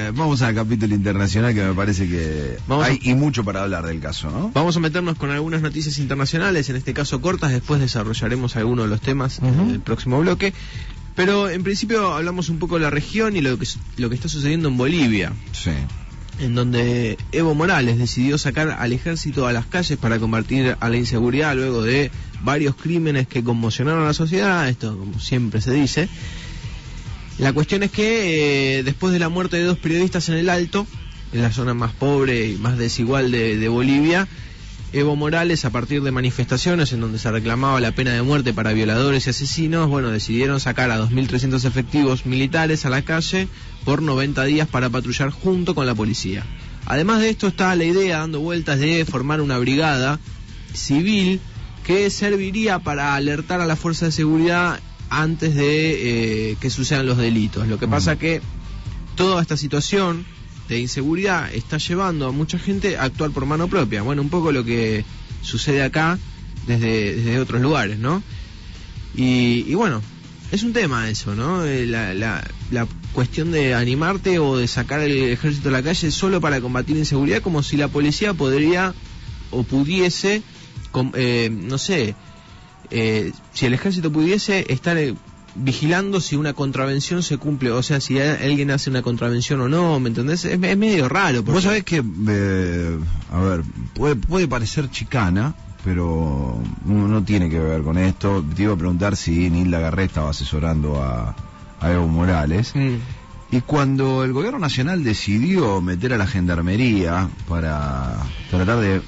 Vamos al capítulo internacional, que me parece que hay mucho para hablar del caso, ¿no? Vamos a meternos con algunas noticias internacionales, en este caso cortas, después desarrollaremos algunos de los temas en el próximo bloque. Pero en principio hablamos un poco de la región y lo que está sucediendo en Bolivia. Sí. En donde Evo Morales decidió sacar al ejército a las calles para combatir a la inseguridad luego de varios crímenes que conmocionaron a la sociedad, esto como siempre se dice. La cuestión es que después de la muerte de 2 periodistas en el Alto, en la zona más pobre y más desigual de Bolivia, Evo Morales, a partir de manifestaciones en donde se reclamaba la pena de muerte para violadores y asesinos, decidieron sacar a 2.300 efectivos militares a la calle por 90 días para patrullar junto con la policía. Además de esto está la idea dando vueltas de formar una brigada civil que serviría para alertar a la fuerza de seguridad antes de que sucedan los delitos. Lo que pasa que toda esta situación de inseguridad está llevando a mucha gente a actuar por mano propia. Un poco lo que sucede acá desde otros lugares, ¿no? Y bueno, es un tema eso, ¿no? La cuestión de animarte o de sacar el ejército a la calle solo para combatir inseguridad, como si la policía podría o pudiese, no sé, si el ejército pudiese estar vigilando si una contravención se cumple, o sea, si alguien hace una contravención o no, ¿me entendés? Es medio raro. Vos sabés que, a ver, puede parecer chicana, pero no tiene que ver con esto. Te iba a preguntar si Nilda Garré estaba asesorando a Evo Morales. Y cuando el gobierno nacional decidió meter a la gendarmería para tratar de...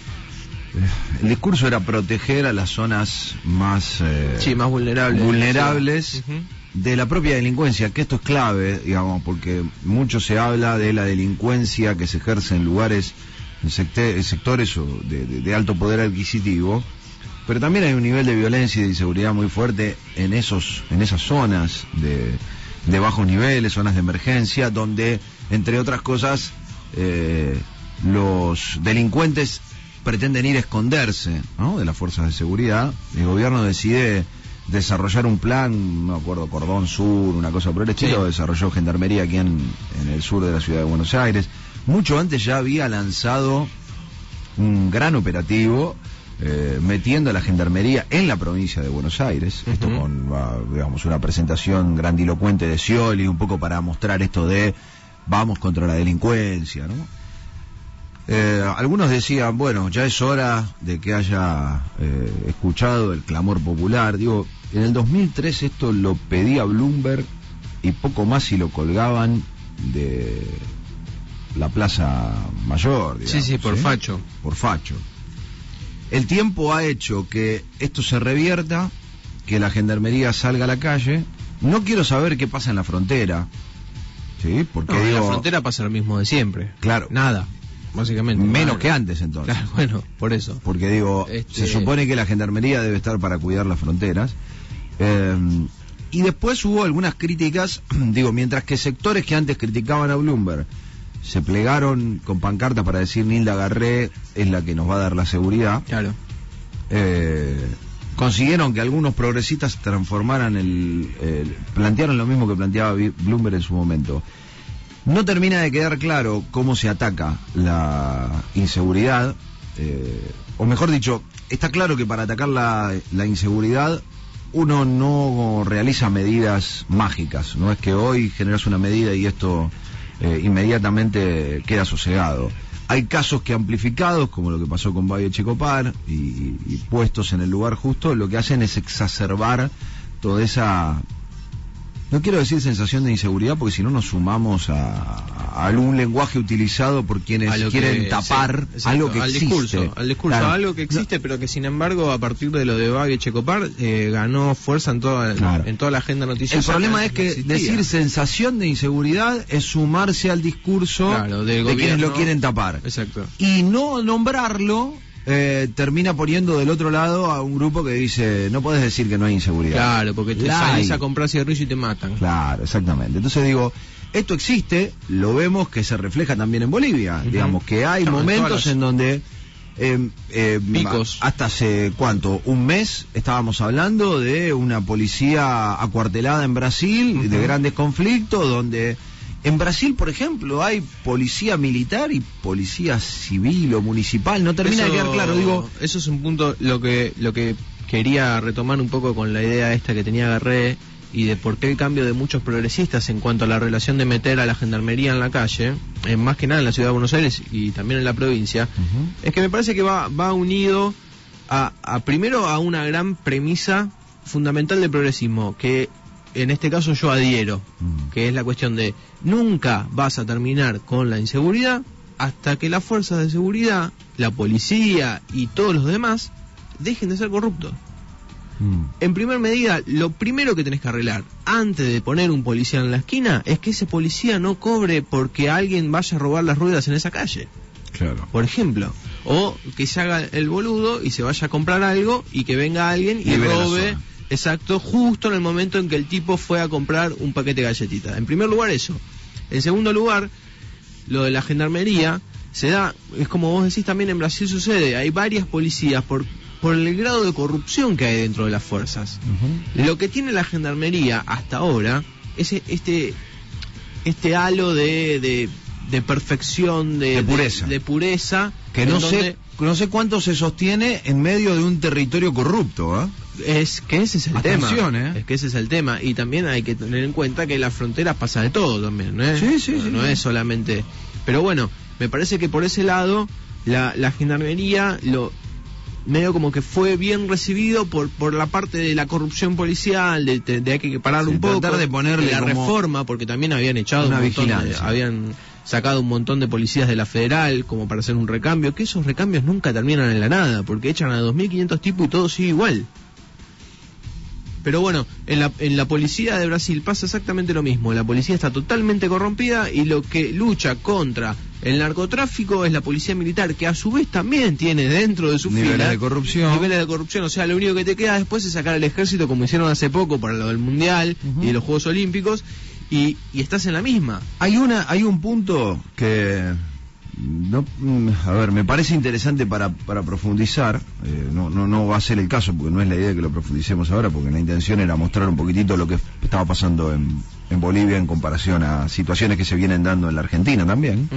el discurso era proteger a las zonas más más vulnerables de la propia delincuencia, que esto es clave, digamos, porque mucho se habla de la delincuencia que se ejerce en lugares, en sectores de alto poder adquisitivo, pero también hay un nivel de violencia y de inseguridad muy fuerte en esas zonas de bajos niveles, zonas de emergencia, donde, entre otras cosas, los delincuentes pretenden ir a esconderse, ¿no?, de las fuerzas de seguridad. El gobierno decide desarrollar un plan, no me acuerdo, Cordón Sur, una cosa por el estilo, desarrolló gendarmería aquí en el sur de la ciudad de Buenos Aires. Mucho antes ya había lanzado un gran operativo metiendo a la gendarmería en la provincia de Buenos Aires, esto con, digamos, una presentación grandilocuente de Scioli, un poco para mostrar esto de vamos contra la delincuencia, ¿no? Algunos decían, bueno, ya es hora de que haya escuchado el clamor popular. Digo, en el 2003 esto lo pedía Bloomberg y poco más, y lo colgaban de la Plaza Mayor, digamos, sí, por facho. Por facho. El tiempo ha hecho que esto se revierta, que la gendarmería salga a la calle. No quiero saber qué pasa en la frontera, ¿sí? Porque en la frontera pasa lo mismo de siempre. Claro. Nada. Básicamente. Menos que antes, entonces. Claro, por eso. Porque digo, se supone que la gendarmería debe estar para cuidar las fronteras. Y después hubo algunas críticas, digo, mientras que sectores que antes criticaban a Bloomberg se plegaron con pancartas para decir Nilda Garré es la que nos va a dar la seguridad. Claro. Consiguieron que algunos progresistas transformaran plantearon lo mismo que planteaba Bloomberg en su momento. No termina de quedar claro cómo se ataca la inseguridad, o mejor dicho, está claro que para atacar la inseguridad uno no realiza medidas mágicas, no es que hoy generas una medida y esto inmediatamente queda sosegado. Hay casos que amplificados, como lo que pasó con Babi Echecopar, y puestos en el lugar justo, lo que hacen es exacerbar toda esa... No quiero decir sensación de inseguridad, porque si no nos sumamos a algún lenguaje utilizado por quienes quieren tapar algo que existe. Al discurso, claro. Algo que existe, pero que sin embargo, a partir de lo de Babi Echecopar, ganó fuerza en toda la agenda noticiosa. El problema es que decir sensación de inseguridad es sumarse al discurso de quienes lo quieren tapar. Exacto. Y no nombrarlo... termina poniendo del otro lado a un grupo que dice no podés decir que no hay inseguridad. Claro, porque te salís a comprar cigarrillo y te matan. Claro, exactamente. Entonces digo, esto existe, lo vemos que se refleja también en Bolivia, digamos que hay momentos en donde picos. Hasta hace un mes estábamos hablando de una policía acuartelada en Brasil, de grandes conflictos, donde En Brasil, por ejemplo, hay policía militar y policía civil o municipal, no termina de quedar claro, digo. Eso es un punto, lo que quería retomar un poco con la idea esta que tenía Garré, y de por qué el cambio de muchos progresistas en cuanto a la relación de meter a la gendarmería en la calle, más que nada en la ciudad de Buenos Aires y también en la provincia, es que me parece que va unido primero a una gran premisa fundamental del progresismo, que en este caso yo adhiero, que es la cuestión de nunca vas a terminar con la inseguridad hasta que las fuerzas de seguridad, la policía y todos los demás dejen de ser corruptos. En primer medida, lo primero que tenés que arreglar antes de poner un policía en la esquina es que ese policía no cobre porque alguien vaya a robar las ruedas en esa calle. Claro. Por ejemplo, o que se haga el boludo y se vaya a comprar algo y que venga alguien y robe. Exacto, justo en el momento en que el tipo fue a comprar un paquete de galletitas. En primer lugar eso. En segundo lugar, lo de la gendarmería se da, es como vos decís, también en Brasil sucede. Hay varias policías por el grado de corrupción que hay dentro de las fuerzas. Lo que tiene la gendarmería hasta ahora es este halo de perfección, de pureza, que no sé cuánto se sostiene en medio de un territorio corrupto, ¿eh? Es que ese es el Atención, tema. Es que ese es el tema. Y también hay que tener en cuenta que en las fronteras pasa de todo también, ¿no? No es solamente. Pero bueno, me parece que por ese lado la gendarmería medio como que fue bien recibido por la parte de la corrupción policial, de hay que parar un poco, tratar de ponerle la reforma, porque también habían echado una vigilancia, habían sacado un montón de policías de la federal como para hacer un recambio, que esos recambios nunca terminan en la nada, porque echan a 2.500 tipos y todo sigue igual. Pero bueno, en la policía de Brasil pasa exactamente lo mismo. La policía está totalmente corrompida y lo que lucha contra el narcotráfico es la policía militar, que a su vez también tiene dentro de su niveles fila de corrupción. O sea, lo único que te queda después es sacar al ejército, como hicieron hace poco para lo del Mundial y de los Juegos Olímpicos, y estás en la misma. Hay un punto que me parece interesante para profundizar. No va a ser el caso, porque no es la idea que lo profundicemos ahora, porque la intención era mostrar un poquitito lo que estaba pasando en Bolivia en comparación a situaciones que se vienen dando en la Argentina también,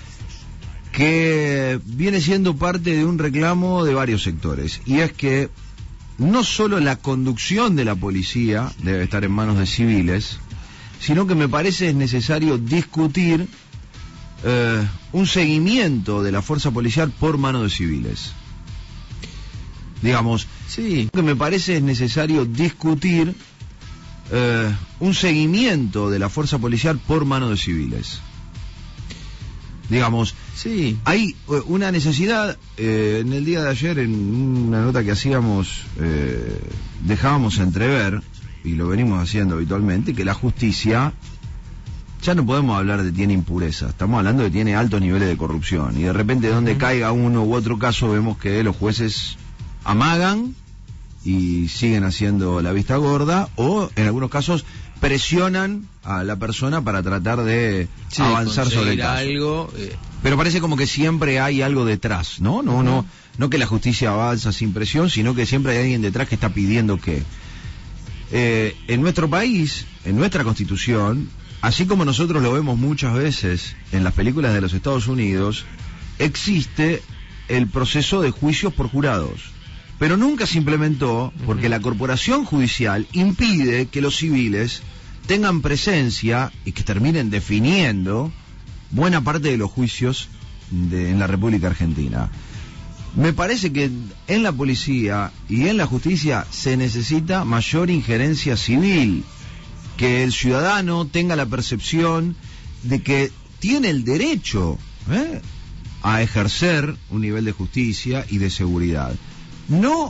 que viene siendo parte de un reclamo de varios sectores, y es que no solo la conducción de la policía debe estar en manos de civiles, sino que me parece es necesario discutir un seguimiento de la fuerza policial por mano de civiles. Digamos, sí, que me parece es necesario discutir un seguimiento de la fuerza policial por mano de civiles. Digamos, sí, hay una necesidad. En el día de ayer, en una nota que hacíamos, dejábamos entrever, y lo venimos haciendo habitualmente, que la justicia ya no podemos hablar de tiene impureza, estamos hablando de tiene altos niveles de corrupción, y de repente donde caiga uno u otro caso vemos que los jueces amagan y siguen haciendo la vista gorda, o en algunos casos presionan a la persona para tratar de avanzar sobre el caso. Algo, Pero parece como que siempre hay algo detrás, ¿no? No que la justicia avanza sin presión, sino que siempre hay alguien detrás que está pidiendo que en nuestro país, en nuestra Constitución, así como nosotros lo vemos muchas veces en las películas de los Estados Unidos, existe el proceso de juicios por jurados, pero nunca se implementó porque la corporación judicial impide que los civiles tengan presencia y que terminen definiendo buena parte de los juicios en la República Argentina. Me parece que en la policía y en la justicia se necesita mayor injerencia civil, que el ciudadano tenga la percepción de que tiene el derecho a ejercer un nivel de justicia y de seguridad, no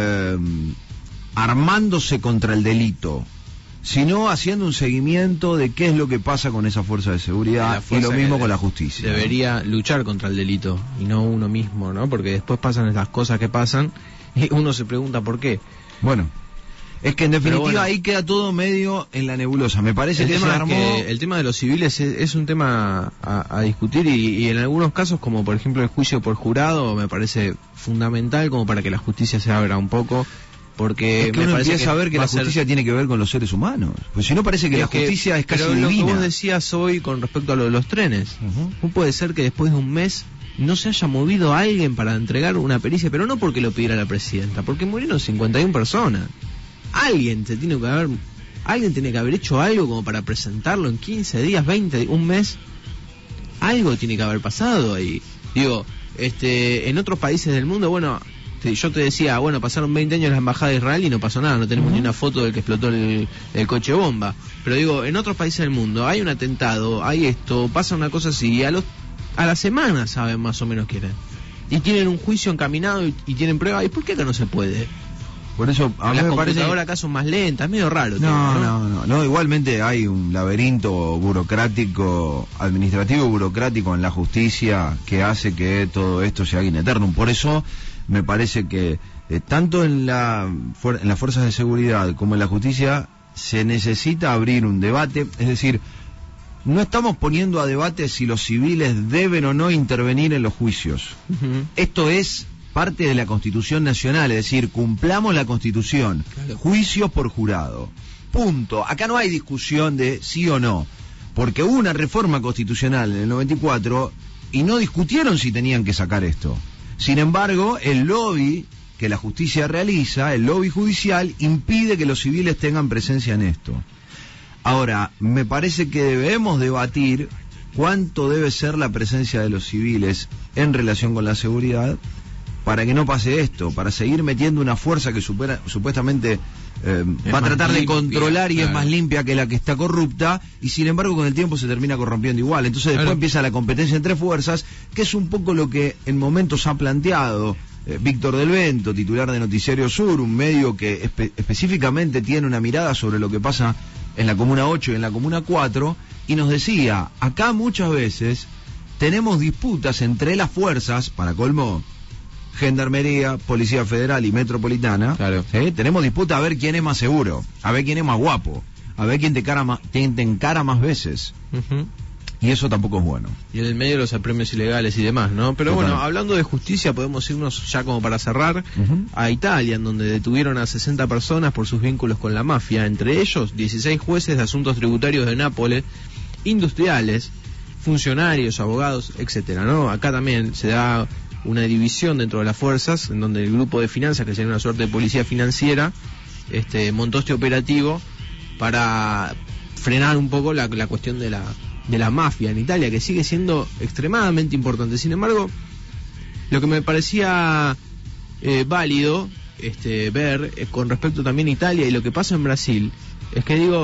armándose contra el delito, sino haciendo un seguimiento de qué es lo que pasa con esa fuerza de seguridad, y lo mismo con la justicia. Debería luchar contra el delito y no uno mismo, ¿no? Porque después pasan estas cosas que pasan y uno se pregunta por qué. Bueno, es que en definitiva ahí queda todo medio en la nebulosa. Me parece que se armó... el tema de los civiles es un tema a discutir, y en algunos casos, como por ejemplo el juicio por jurado, me parece fundamental como para que la justicia se abra un poco Porque es que uno empieza a ver que la justicia tiene que ver con los seres humanos. Pues si no, parece que la justicia es casi divina. Pero lo que vos decías hoy con respecto a lo de los trenes, no puede ser que después de un mes no se haya movido a alguien para entregar una pericia, pero no porque lo pidiera la presidenta, porque murieron 51 personas. Alguien tiene que haber hecho algo como para presentarlo en 15 días, 20, un mes. Algo tiene que haber pasado ahí. Digo, en otros países del mundo, bueno, yo te decía, bueno, pasaron 20 años en la embajada de Israel y no pasó nada, no tenemos ni una foto del que explotó el coche bomba. Pero digo, en otros países del mundo hay un atentado, hay esto, pasa una cosa así, y a la semana saben más o menos quién es. Y tienen un juicio encaminado y tienen pruebas. ¿Y por qué acá no se puede? Por eso a mí me parece ahora acá son más lentas, es medio raro. No, igualmente hay un laberinto burocrático, administrativo burocrático en la justicia que hace que todo esto se haga in eternum. Por eso me parece que tanto en las fuerzas de seguridad como en la justicia se necesita abrir un debate, es decir, no estamos poniendo a debate si los civiles deben o no intervenir en los juicios. Esto es parte de la Constitución Nacional, es decir, cumplamos la Constitución, juicios por jurado, punto. Acá no hay discusión de sí o no, porque hubo una reforma constitucional en el 94 y no discutieron si tenían que sacar esto. Sin embargo, el lobby que la justicia realiza, el lobby judicial, impide que los civiles tengan presencia en esto. Ahora, me parece que debemos debatir cuánto debe ser la presencia de los civiles en relación con la seguridad, para que no pase esto, para seguir metiendo una fuerza que supuestamente va a tratar de controlar y es más limpia que la que está corrupta, y sin embargo con el tiempo se termina corrompiendo igual. Entonces después empieza la competencia entre fuerzas, que es un poco lo que en momentos ha planteado Víctor del Vento, titular de Noticiario Sur, un medio que específicamente tiene una mirada sobre lo que pasa en la Comuna 8 y en la Comuna 4, y nos decía, acá muchas veces tenemos disputas entre las fuerzas, para colmo, Gendarmería, Policía Federal y Metropolitana. Tenemos disputa a ver quién es más seguro, a ver quién es más guapo, a ver quién te encara más veces. Y eso tampoco es bueno. Y en el medio los apremios ilegales y demás, ¿no? Pero bueno, hablando de justicia, podemos irnos ya como para cerrar a Italia, en donde detuvieron a 60 personas por sus vínculos con la mafia, entre ellos 16 jueces de asuntos tributarios de Nápoles, industriales, funcionarios, abogados, etcétera, ¿no? Acá también se da una división dentro de las fuerzas, en donde el grupo de finanzas, que sería una suerte de policía financiera, montó este operativo para frenar un poco la cuestión de la mafia en Italia, que sigue siendo extremadamente importante. Sin embargo, lo que me parecía válido ver con respecto también a Italia y lo que pasa en Brasil, es que digo,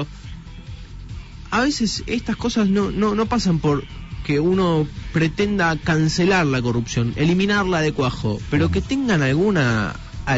a veces estas cosas no pasan por que uno pretenda cancelar la corrupción, eliminarla de cuajo, pero que tengan alguna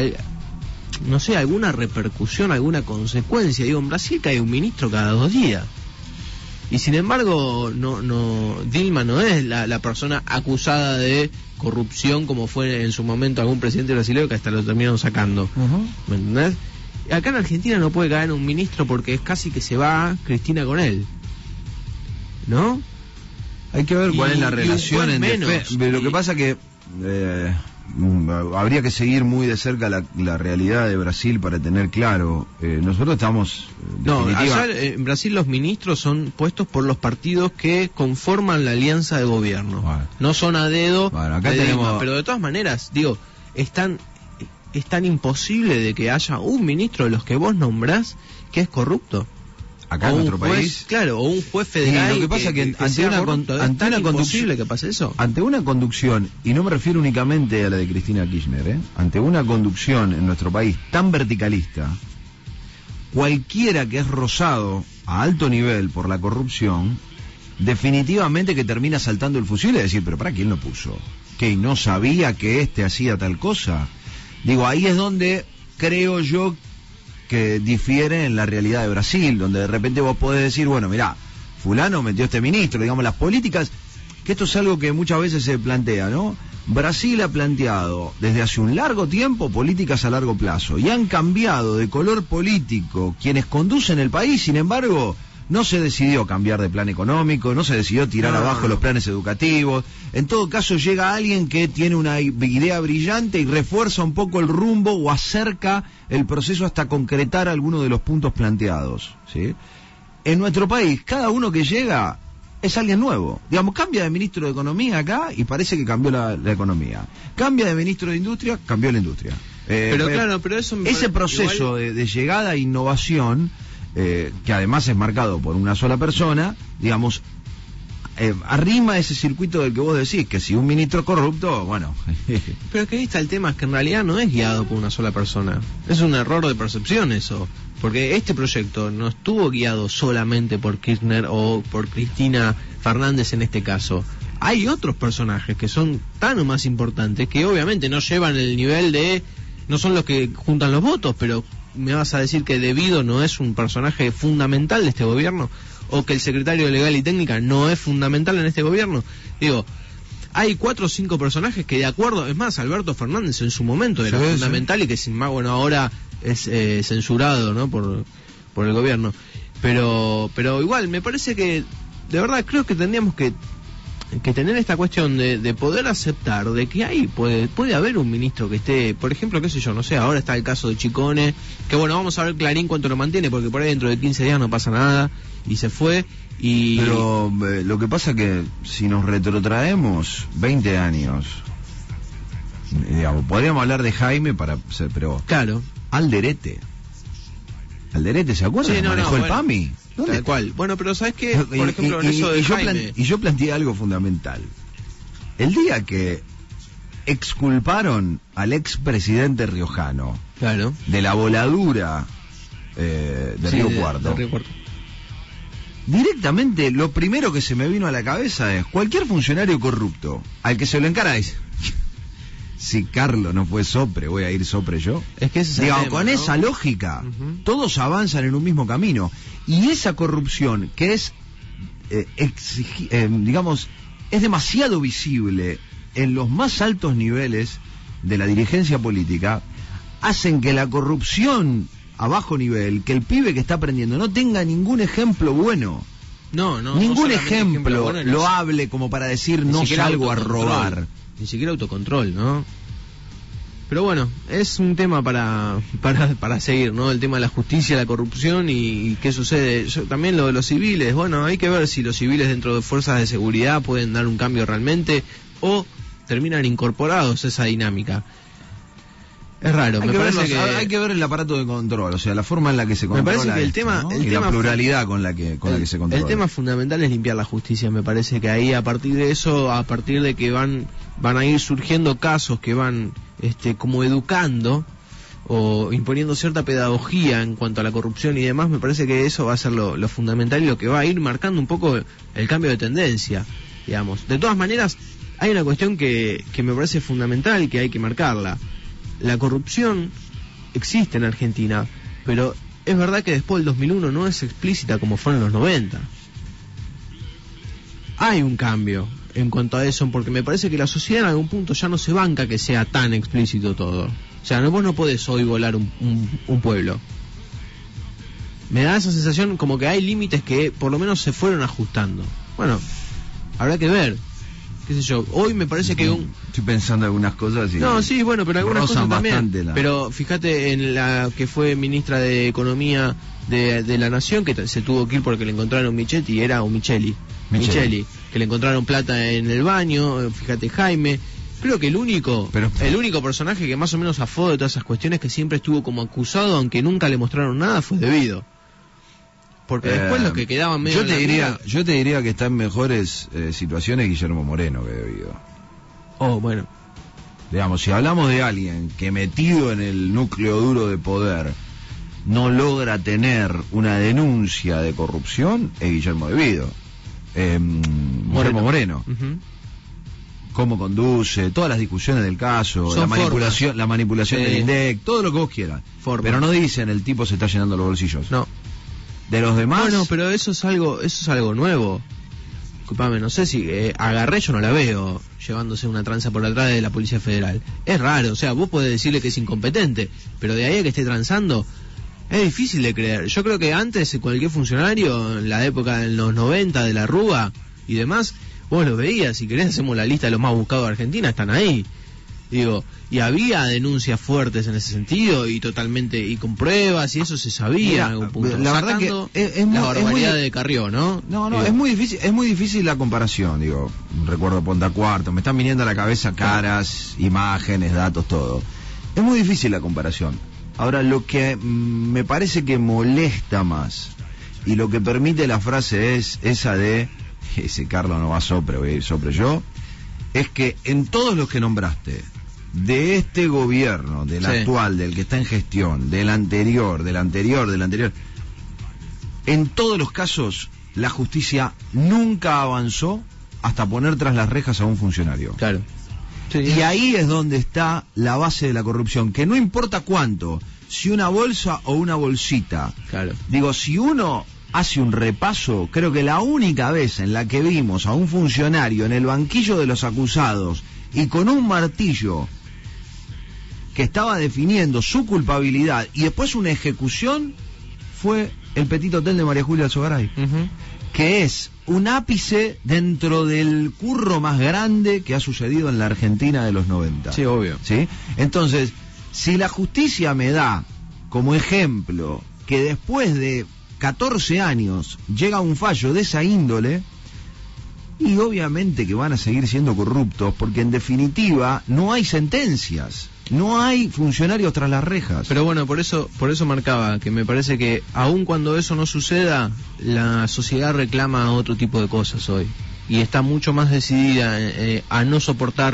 repercusión, alguna consecuencia. Digo, en Brasil cae un ministro cada 2 días. Y sin embargo, Dilma no es la persona acusada de corrupción como fue en su momento algún presidente brasileño, que hasta lo terminaron sacando. ¿Me entendés? Acá en Argentina no puede caer un ministro porque es casi que se va Cristina con él, ¿no? Hay que ver cuál es la relación entre lo que pasa que habría que seguir muy de cerca la realidad de Brasil para tener claro. Nosotros estamos allá en Brasil los ministros son puestos por los partidos que conforman la alianza de gobierno. No son a dedo. Acá tenemos... pero de todas maneras, digo, es tan imposible de que haya un ministro de los que vos nombrás que es corrupto. Acá en nuestro país, claro, o un juez federal. Lo que pasa que ante una conducción, que pase eso. Ante una conducción, y no me refiero únicamente a la de Cristina Kirchner, ante una conducción en nuestro país tan verticalista, cualquiera que es rozado a alto nivel por la corrupción, definitivamente que termina saltando el fusil y decir, pero ¿para quién lo puso? ¿Que no sabía que hacía tal cosa? Digo, ahí es donde creo yo que difiere en la realidad de Brasil, donde de repente vos podés decir, bueno, mirá, fulano metió este ministro, digamos, las políticas, que esto es algo que muchas veces se plantea, ¿no? Brasil ha planteado desde hace un largo tiempo políticas a largo plazo, y han cambiado de color político quienes conducen el país, sin embargo, no se decidió cambiar de plan económico, no se decidió tirar abajo los planes educativos. En todo caso llega alguien que tiene una idea brillante y refuerza un poco el rumbo o acerca el proceso hasta concretar algunos de los puntos planteados, ¿sí? En nuestro país, cada uno que llega es alguien nuevo. Digamos, cambia de ministro de Economía acá y parece que cambió la economía. Cambia de ministro de Industria, cambió la industria. Pero claro, pero eso ese proceso igual de llegada a innovación, que además es marcado por una sola persona, digamos, arrima ese circuito del que vos decís, que si un ministro corrupto, bueno. Pero que ahí está el tema, es que en realidad no es guiado por una sola persona. Es un error de percepción eso. Porque este proyecto no estuvo guiado solamente por Kirchner o por Cristina Fernández en este caso. Hay otros personajes que son tan o más importantes que obviamente no llevan el nivel de... No son los que juntan los votos, pero me vas a decir que De Vido no es un personaje fundamental de este gobierno, o que el secretario de Legal y Técnica no es fundamental en este gobierno. Digo, hay 4 o 5 personajes que de acuerdo, es más, Alberto Fernández en su momento era fundamental y que sin más, bueno, ahora es censurado, ¿no? por el gobierno. Pero igual, me parece que, de verdad, creo que tendríamos que tener esta cuestión de poder aceptar de que ahí puede haber un ministro que esté, por ejemplo, qué sé yo, no sé, ahora está el caso de Chicone, que bueno, vamos a ver Clarín cuánto lo mantiene, porque por ahí dentro de 15 días no pasa nada, y se fue, Pero lo que pasa que si nos retrotraemos 20 años, digamos, podríamos hablar de Jaime pero... Claro. Alderete, ¿se acuerdan? Sí, manejó el PAMI. ¿Dónde? Tal cual. Bueno, pero ¿sabes qué? Por ejemplo, en eso de Jaime... yo planteé algo fundamental. El día que exculparon al expresidente riojano, claro, de la voladura de Río Cuarto, directamente lo primero que se me vino a la cabeza es cualquier funcionario corrupto al que se lo encara es... Si Carlos no fue Sopre, voy a ir Sopre yo. Es que ese digamos, con esa lógica, todos avanzan en un mismo camino. Y esa corrupción, que es, digamos, es demasiado visible en los más altos niveles de la dirigencia política, hacen que la corrupción a bajo nivel, que el pibe que está aprendiendo no tenga ningún ejemplo bueno. Ningún ejemplo bueno, loable como para decir no salgo a robar. Ni siquiera autocontrol, ¿no? Pero bueno, es un tema para seguir, ¿no? El tema de la justicia, la corrupción y qué sucede. También lo de los civiles, bueno, hay que ver si los civiles dentro de fuerzas de seguridad pueden dar un cambio realmente o terminan incorporados a esa dinámica. Es raro, hay que ver el aparato de control, o sea, la forma en la que se controla. Me parece que el tema, ¿no? la pluralidad con la que se controla. El tema fundamental es limpiar la justicia, me parece que ahí a partir de eso, a partir de que van a ir surgiendo casos que van como educando o imponiendo cierta pedagogía en cuanto a la corrupción y demás, me parece que eso va a ser lo fundamental y lo que va a ir marcando un poco el cambio de tendencia, digamos. De todas maneras, hay una cuestión que me parece fundamental y que hay que marcarla. La corrupción existe en Argentina, pero es verdad que después del 2001 no es explícita como fue en los 90. Hay un cambio en cuanto a eso, porque me parece que la sociedad en algún punto ya no se banca que sea tan explícito todo. O sea, vos no podés hoy volar un pueblo. Me da esa sensación como que hay límites que por lo menos se fueron ajustando. Bueno, habrá que ver. Qué sé yo, hoy me parece que estoy pensando algunas cosas y... No, sí, bueno, pero algunas cosas también. La... Pero fíjate en la que fue ministra de Economía de la Nación, que se tuvo que ir porque le encontraron Michetti, era un Micheli, que le encontraron plata en el baño. Fíjate Jaime, creo que el único personaje que más o menos zafó de todas esas cuestiones, que siempre estuvo como acusado, aunque nunca le mostraron nada, fue De Vido. Porque después los que quedaban medio... Yo te diría que está en mejores situaciones Guillermo Moreno que De Vido. Oh, bueno. Digamos, si hablamos de alguien que metido en el núcleo duro de poder no logra tener una denuncia de corrupción, es Guillermo De Vido. Guillermo Moreno. Cómo conduce, todas las discusiones del caso, la manipulación del INDEC, todo lo que vos quieras. Pero no dicen el tipo se está llenando los bolsillos. No. De los demás... Bueno, pero eso es algo nuevo. Disculpame, no sé si a Garré yo no la veo llevándose una tranza por atrás de la Policía Federal. Es raro, o sea, vos podés decirle que es incompetente, pero de ahí a que esté transando, Es difícil de creer. Yo creo que antes cualquier funcionario, en la época de los 90, de la Rúa y demás, vos los veías, si querés hacemos la lista de los más buscados de Argentina, están ahí. Digo, y había denuncias fuertes en ese sentido y totalmente, y con pruebas, y eso se sabía. Mira, en algún punto. La verdad que es la barbaridad de Carrió, ¿no? No, es muy difícil la comparación, digo, recuerdo Ponta Cuarto, me están viniendo a la cabeza caras, imágenes, datos, todo. Es muy difícil la comparación. Ahora, lo que me parece que molesta más, y lo que permite la frase es esa de, ese Carlos no va sopre, voy a ir sopre yo, es que en todos los que nombraste, de este gobierno, del actual, del que está en gestión, del anterior, en todos los casos la justicia nunca avanzó hasta poner tras las rejas a un funcionario. Claro. Sí. Y ahí es donde está la base de la corrupción, que no importa cuánto, si una bolsa o una bolsita. Claro. Digo, si uno hace un repaso, creo que la única vez en la que vimos a un funcionario en el banquillo de los acusados y con un martillo que estaba definiendo su culpabilidad y después una ejecución fue el Petit Hotel de María Julia Alzogaray, que es un ápice dentro del curro más grande que ha sucedido en la Argentina de los 90. Sí, obvio. ¿Sí? Entonces, si la justicia me da como ejemplo que después de 14 años llega un fallo de esa índole, y obviamente que van a seguir siendo corruptos, porque en definitiva no hay sentencias, no hay funcionarios tras las rejas. Pero bueno, por eso marcaba que me parece que aun cuando eso no suceda, la sociedad reclama otro tipo de cosas hoy, y está mucho más decidida a no soportar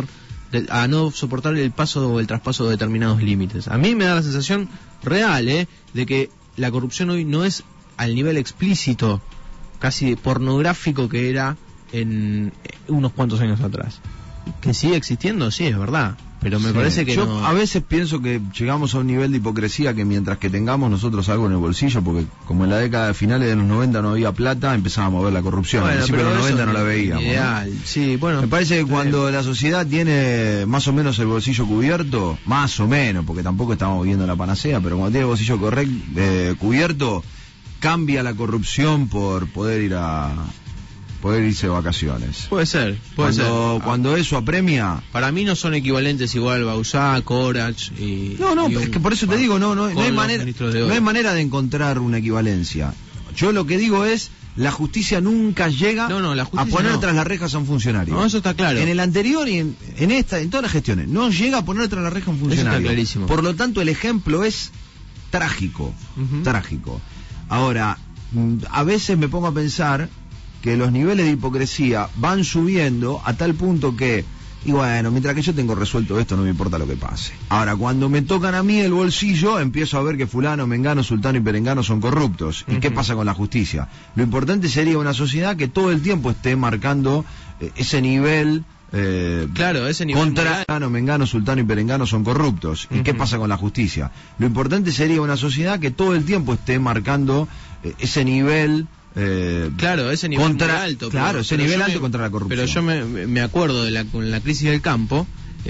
el paso o el traspaso de determinados límites. A mí me da la sensación real, de que la corrupción hoy no es al nivel explícito, casi pornográfico que era en unos cuantos años atrás. Que sigue existiendo, sí, es verdad, pero me parece que yo no... a veces pienso que llegamos a un nivel de hipocresía que mientras que tengamos nosotros algo en el bolsillo, porque como en la década de finales de los 90 no había plata, empezábamos a ver la corrupción. Bueno, al principio de los 90 no la veíamos, ideal, ¿no? Sí, bueno, me parece que cuando la sociedad tiene más o menos el bolsillo cubierto, más o menos, porque tampoco estamos viendo la panacea, pero cuando tiene el bolsillo cubierto, cambia la corrupción por poder irse de vacaciones. Puede ser. Cuando eso apremia... Para mí no son equivalentes igual Bauzá, Corach y... No, es que por eso te digo, no hay manera de encontrar una equivalencia. Yo lo que digo es, la justicia nunca llega a poner tras las rejas a un funcionario. No, eso está claro. En el anterior y en todas las gestiones, no llega a poner tras las rejas a un funcionario. Eso está clarísimo. Por lo tanto, el ejemplo es trágico, trágico. Ahora, a veces me pongo a pensar que los niveles de hipocresía van subiendo a tal punto que, y bueno, mientras que yo tengo resuelto esto no me importa lo que pase. Ahora, cuando me tocan a mí el bolsillo, empiezo a ver que fulano, mengano, sultano y perengano son corruptos. ¿Y qué pasa con la justicia? Lo importante sería una sociedad que todo el tiempo esté marcando ese nivel... ese nivel contra mengano, sultano y perengano son corruptos. ¿Y qué pasa con la justicia? Lo importante sería una sociedad que todo el tiempo esté marcando ese nivel... ese nivel contra, alto. Ese nivel alto contra la corrupción. Pero yo me acuerdo con la crisis del campo,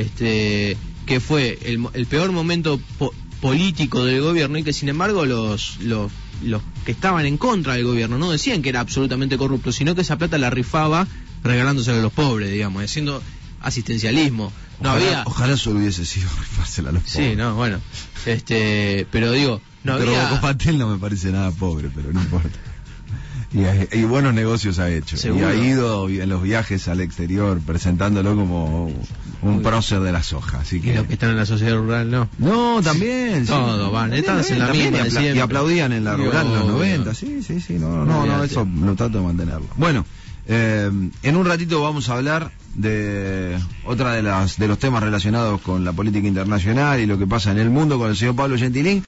que fue el peor momento político del gobierno, y que sin embargo los que estaban en contra del gobierno no decían que era absolutamente corrupto, sino que esa plata la rifaba regalándosela a los pobres, digamos, haciendo asistencialismo. Ojalá solo hubiese sido rifársela a los pobres. Sí, no, bueno, pero digo, Pero Patel no me parece nada pobre, pero no importa. Y buenos negocios ha hecho. ¿Seguro? Y ha ido en los viajes al exterior presentándolo como un prócer de la soja. Así que... Y los que están en la sociedad rural, ¿no? No, también. Todos van, están en la misma. Y aplaudían en la rural en los 90. Sí, no, eso lo trato de mantenerlo. Bueno, en un ratito vamos a hablar de otra de los temas relacionados con la política internacional y lo que pasa en el mundo con el señor Pablo Gentilín.